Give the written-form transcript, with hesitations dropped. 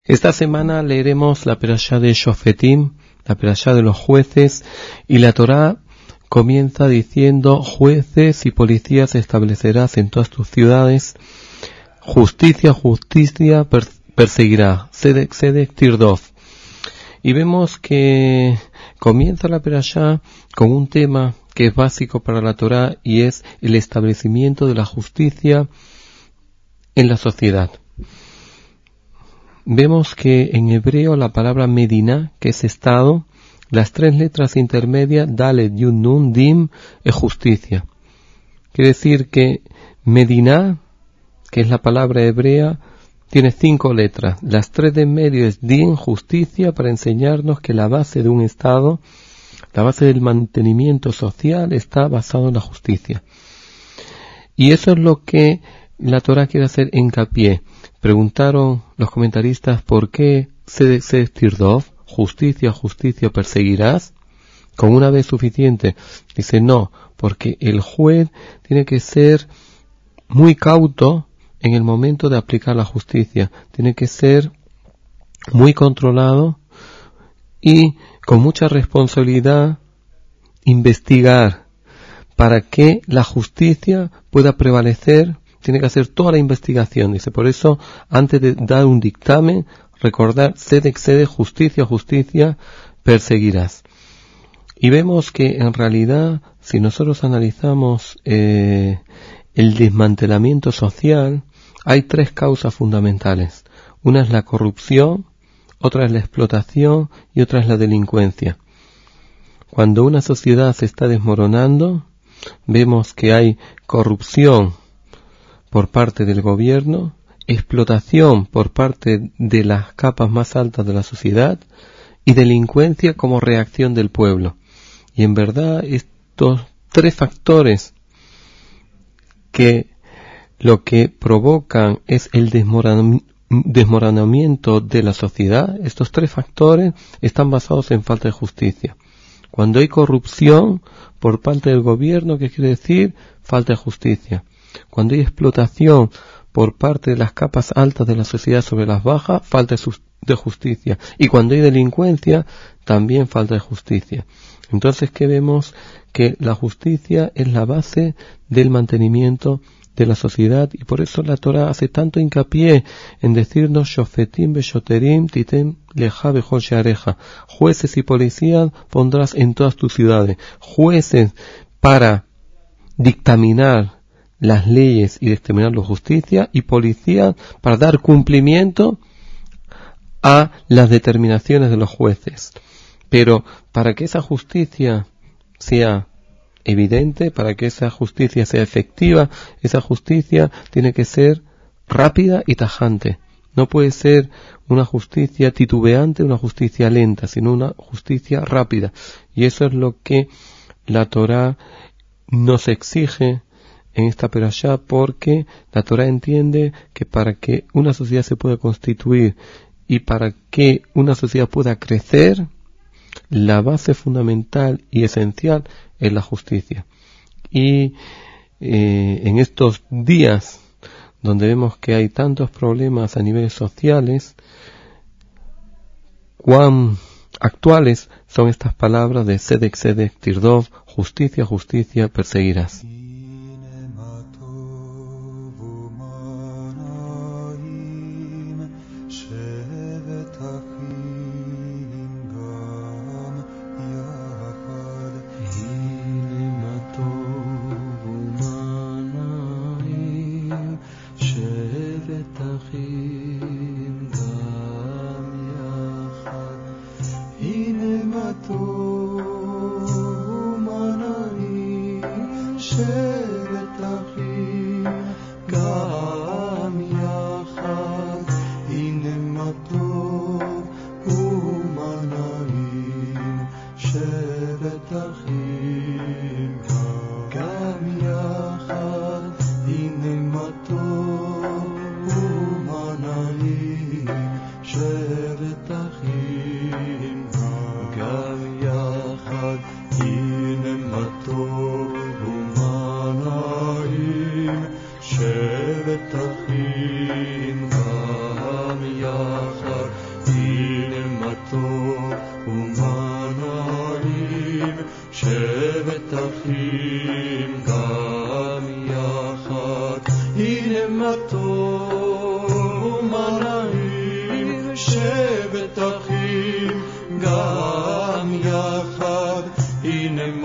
Esta semana leeremos la perashá de Shofetim, la perashá de los jueces, y la Torá comienza diciendo: jueces y policías establecerás en todas tus ciudades, justicia perseguirá, Sedek Tirdov. Y vemos que comienza la perashá con un tema que es básico para la Torá, y es el establecimiento de la justicia en la sociedad. Vemos que en hebreo la palabra Medina, que es Estado, las tres letras intermedias, Dalet, Yud, Nun, Dim, es justicia. Quiere decir que Medina, que es la palabra hebrea, tiene 5 letras. Las 3 de en medio es Din, justicia, para enseñarnos que la base de un Estado, la base del mantenimiento social, está basado en la justicia. Y eso es lo que la Torá quiere hacer hincapié. Preguntaron los comentaristas por qué Sedek Tirdov, justicia perseguirás, con una vez suficiente. Dice no, porque el juez tiene que ser muy cauto en el momento de aplicar la justicia, tiene que ser muy controlado y con mucha responsabilidad investigar para que la justicia pueda prevalecer. Tiene que hacer toda la investigación. Dice, por eso, antes de dar un dictamen, recordar, Sedek, justicia, perseguirás. Y vemos que, en realidad, si nosotros analizamos el desmantelamiento social, hay 3 causas fundamentales. Una es la corrupción, otra es la explotación y otra es la delincuencia. Cuando una sociedad se está desmoronando, vemos que hay corrupción por parte del gobierno, explotación por parte de las capas más altas de la sociedad y delincuencia como reacción del pueblo. Y en verdad estos 3 factores que lo que provocan es el desmoronamiento de la sociedad, estos 3 factores están basados en falta de justicia. Cuando hay corrupción por parte del gobierno, ¿qué quiere decir? Falta de justicia. Cuando hay explotación por parte de las capas altas de la sociedad sobre las bajas, falta de justicia. Y cuando hay delincuencia, también falta de justicia. Entonces, ¿qué vemos? Que la justicia es la base del mantenimiento de la sociedad, y por eso la Torá hace tanto hincapié en decirnos: Shofetim beshoterim titem leja bechol sheareja. Jueces y policías pondrás en todas tus ciudades. Jueces para dictaminar las leyes y determinar la justicia, y policías para dar cumplimiento a las determinaciones de los jueces. Pero para que esa justicia sea evidente, para que esa justicia sea efectiva, esa justicia tiene que ser rápida y tajante. No puede ser una justicia titubeante, una justicia lenta, sino una justicia rápida. Y eso es lo que la Torá nos exige en esta perashá, porque la Torá entiende que para que una sociedad se pueda constituir y para que una sociedad pueda crecer, la base fundamental y esencial es la justicia. Y en estos días donde vemos que hay tantos problemas a niveles sociales, cuán actuales son estas palabras de Sedek Tirdov, justicia perseguirás. שבט אחים גם יחד